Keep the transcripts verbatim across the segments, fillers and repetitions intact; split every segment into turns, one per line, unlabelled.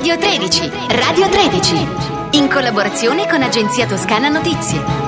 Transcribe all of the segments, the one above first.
Radio tredici, Radio tredici, in collaborazione con Agenzia Toscana Notizie.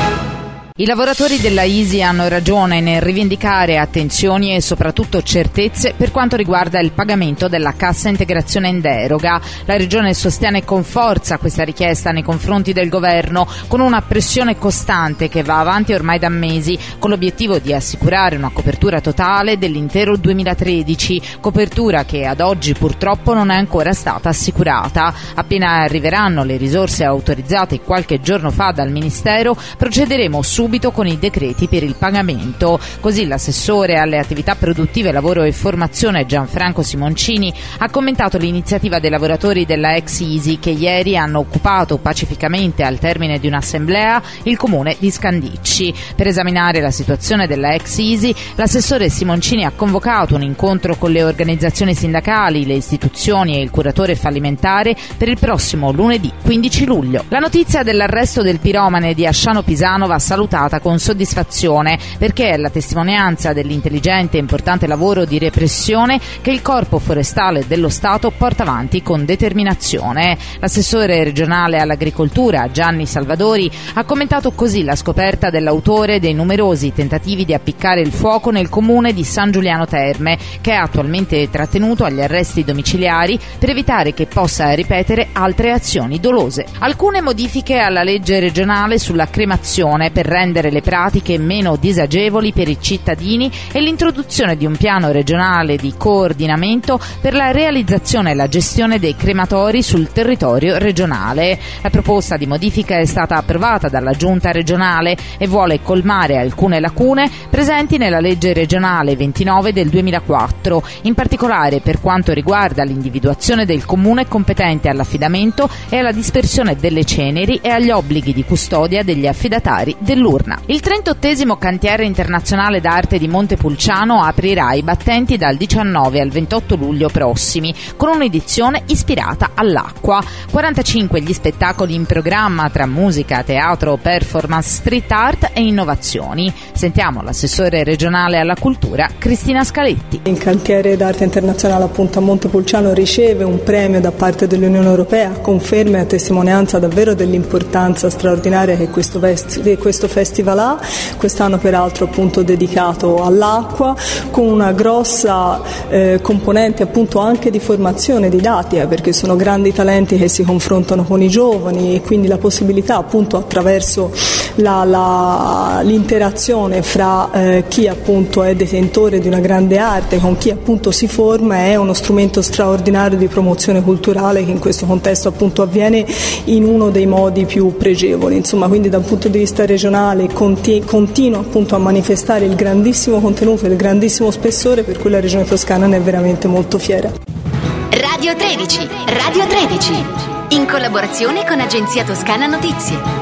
I lavoratori della I S I hanno ragione nel rivendicare attenzioni e soprattutto certezze per quanto riguarda il pagamento della cassa integrazione in deroga. La Regione sostiene con forza questa richiesta nei confronti del Governo, con una pressione costante che va avanti ormai da mesi, con l'obiettivo di assicurare una copertura totale dell'intero duemilatredici, copertura che ad oggi purtroppo non è ancora stata assicurata. Appena arriveranno le risorse autorizzate qualche giorno fa dal Ministero, procederemo subito con i decreti per il pagamento. Così l'assessore alle attività produttive, lavoro e formazione Gianfranco Simoncini ha commentato l'iniziativa dei lavoratori della ex I S I che ieri hanno occupato pacificamente al termine di un'assemblea il comune di Scandicci. Per esaminare la situazione della ex I S I, l'assessore Simoncini ha convocato un incontro con le organizzazioni sindacali, le istituzioni e il curatore fallimentare per il prossimo lunedì quindici luglio. La notizia dell'arresto del piromane di Asciano Pisano va salutata con soddisfazione, perché è la testimonianza dell'intelligente e importante lavoro di repressione che il Corpo Forestale dello Stato porta avanti con determinazione. L'assessore regionale all'agricoltura Gianni Salvadori ha commentato così la scoperta dell'autore dei numerosi tentativi di appiccare il fuoco nel comune di San Giuliano Terme, che è attualmente trattenuto agli arresti domiciliari per evitare che possa ripetere altre azioni dolose. Alcune modifiche alla legge regionale sulla cremazione per rendere le pratiche meno disagevoli per i cittadini e l'introduzione di un piano regionale di coordinamento per la realizzazione e la gestione dei crematori sul territorio regionale. La proposta di modifica è stata approvata dalla Giunta regionale e vuole colmare alcune lacune presenti nella legge regionale ventinove del duemilaquattro, in particolare per quanto riguarda l'individuazione del comune competente all'affidamento e alla dispersione delle ceneri e agli obblighi di custodia degli affidatari dell'urna. Il trentottesimo Cantiere Internazionale d'Arte di Montepulciano aprirà i battenti dal diciannove al ventotto luglio prossimi, con un'edizione ispirata all'acqua. quarantacinque gli spettacoli in programma tra musica, teatro, performance, street art e innovazioni. Sentiamo l'assessore regionale alla cultura Cristina Scaletti.
Il Cantiere d'Arte Internazionale appunto a Montepulciano riceve un premio da parte dell'Unione Europea, conferma e testimonianza davvero dell'importanza straordinaria che questo, vest- questo festival ha, quest'anno peraltro appunto dedicato all'acqua, con una grossa eh, componente appunto anche di formazione didattica, perché sono grandi talenti che si confrontano con i giovani e quindi la possibilità appunto attraverso la, la, l'interazione fra eh, chi appunto è detentore di una grande arte con chi appunto si forma è uno strumento straordinario di promozione culturale che in questo contesto appunto avviene in uno dei modi più pregevoli. Insomma, quindi da un punto di vista regionale conti- continua appunto a manifestare il grandissimo contenuto e il grandissimo spessore per cui la Regione Toscana ne è veramente molto fiera.
Radio tredici, Radio tredici, in collaborazione con Agenzia Toscana Notizie.